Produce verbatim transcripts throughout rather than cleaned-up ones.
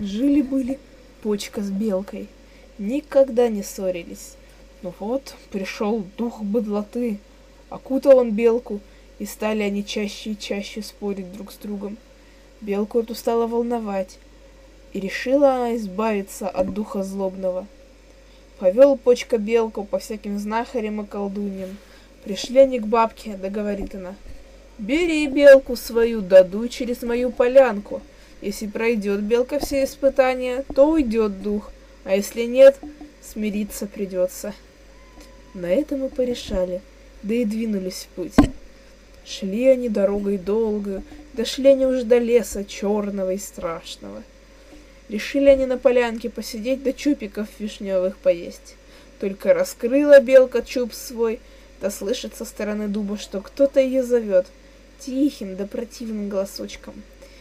Жили-были Почка с Белкой, никогда не ссорились. Но вот пришел дух быдлоты, окутал он Белку, и стали они чаще и чаще спорить друг с другом. Белку эту стало волновать, и решила она избавиться от духа злобного. Повел Почка Белку по всяким знахарям и колдуньям. Пришли они к бабке, да говорит она: «Бери Белку свою, даду через мою полянку. Если пройдет Белка все испытания, то уйдет дух, а если нет, смириться придется». На это мы порешали, да и двинулись в путь. Шли они дорогой долгою, дошли они уже до леса черного и страшного. Решили они на полянке посидеть да чупиков вишневых поесть. Только раскрыла Белка чуб свой, да слышит со стороны дуба, что кто-то ее зовет тихим да противным голосочком: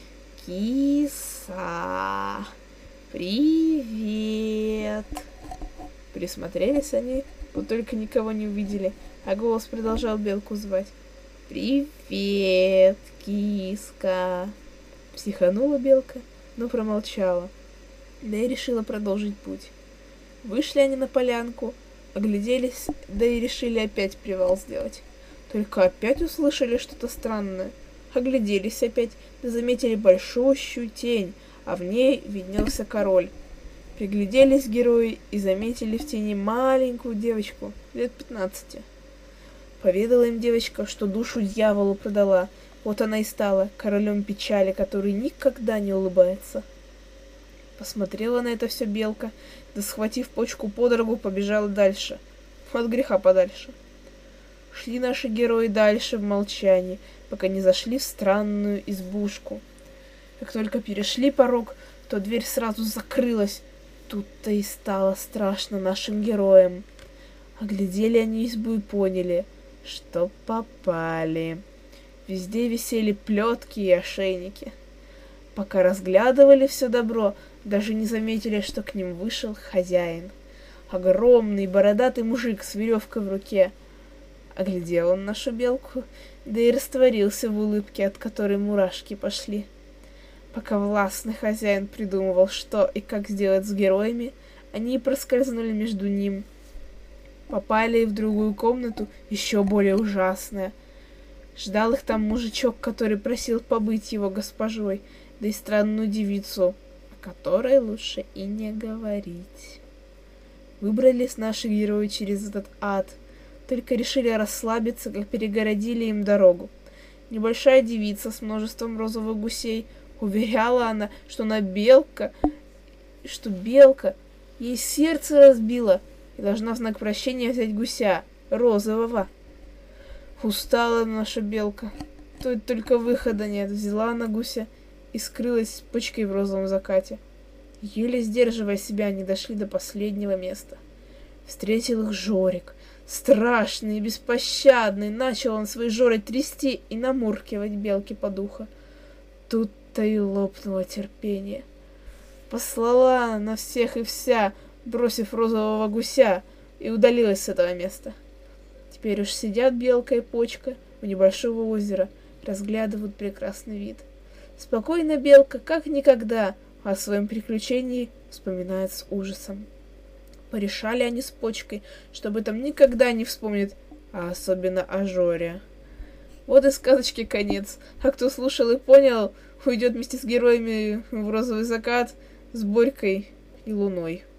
«Киса, привет!» Присмотрелись они, но только никого не увидели, а голос продолжал Белку звать: «Привет, киска!» Психанула Белка, но промолчала, да и решила продолжить путь. Вышли они на полянку, огляделись, да и решили опять привал сделать. Только опять услышали что-то странное. Огляделись опять, да заметили большущую тень, а в ней виднелся король. Пригляделись герои и заметили в тени маленькую девочку, лет пятнадцати. Поведала им девочка, что душу дьяволу продала, вот она и стала королем печали, который никогда не улыбается. Посмотрела на это все Белка, да, схватив Почку под руку, побежала дальше, от греха подальше. Шли наши герои дальше в молчании, пока не зашли в странную избушку. Как только перешли порог, то дверь сразу закрылась. Тут-то и стало страшно нашим героям. Оглядели они избу и поняли, что попали. Везде висели плетки и ошейники. Пока разглядывали все добро, даже не заметили, что к ним вышел хозяин. Огромный бородатый мужик с веревкой в руке. Оглядел он нашу Белку, да и растворился в улыбке, от которой мурашки пошли. Пока властный хозяин придумывал, что и как сделать с героями, они проскользнули между ним. Попали в другую комнату, еще более ужасная. Ждал их там мужичок, который просил побыть его госпожой, да и странную девицу, о которой лучше и не говорить. Выбрались наши герои через этот ад, только решили расслабиться, как перегородили им дорогу. Небольшая девица с множеством розовых гусей, уверяла она, что она белка, что белка ей сердце разбила и должна в знак прощения взять гуся розового. Устала наша Белка, тут только выхода нет, взяла она гуся и скрылась с Почкой в розовом закате. Еле сдерживая себя, они дошли до последнего места. Встретил их Жорик, страшный и беспощадный, начал он свои жоры трясти и намуркивать Белке под ухо. Тут-то и лопнуло терпение. Послала на всех и вся, бросив розового гуся, и удалилась с этого места. Теперь уж сидят Белка и Почка у небольшого озера, разглядывают прекрасный вид. Спокойно Белка, как никогда, о своем приключении вспоминает с ужасом. Порешали они с Почкой, что об этом никогда не вспомнит, а особенно о Жоре. Вот и сказочки конец, а кто слушал и понял, уйдет вместе с героями в розовый закат с Борькой и Луной.